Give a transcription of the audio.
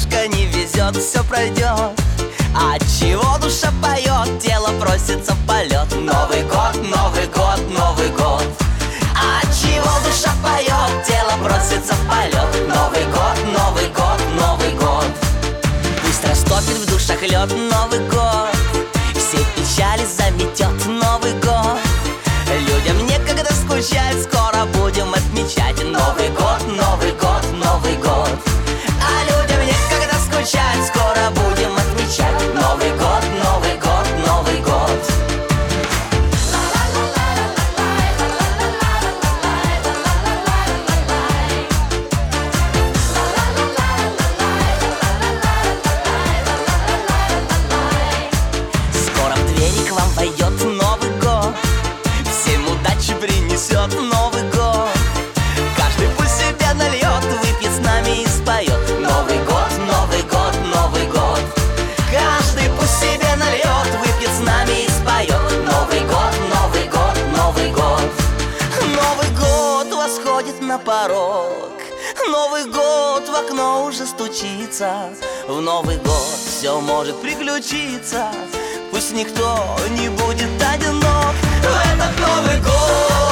немножко не везет, все пройдет. Отчего душа поет, тело просится в полет. Новый год, Новый год, Новый год. Отчего душа поет, тело просится в полет. Новый год, Новый год, Новый год. Пусть растопит в душах лед Новый год, все печали заметет Новый год. Людям некогда скучать, скоро будем отмечать Новый год, Новый год, Новый год. А людям некогда скучать, скоро будем отмечать Новый год, Новый год, Новый год. Скоро в двери к вам войдет Новый год, всем удачи принесет Новый год. Каждый пусть себе нальет, выпьет с нами и споет Новый год, Новый год, Новый год. Каждый пусть себе нальет, выпьет с нами и споет Новый год, Новый год, Новый год. Новый год восходит на порог, Новый год в окно уже стучится. В Новый год все может приключиться, пусть никто не будет одинок в этот Новый год.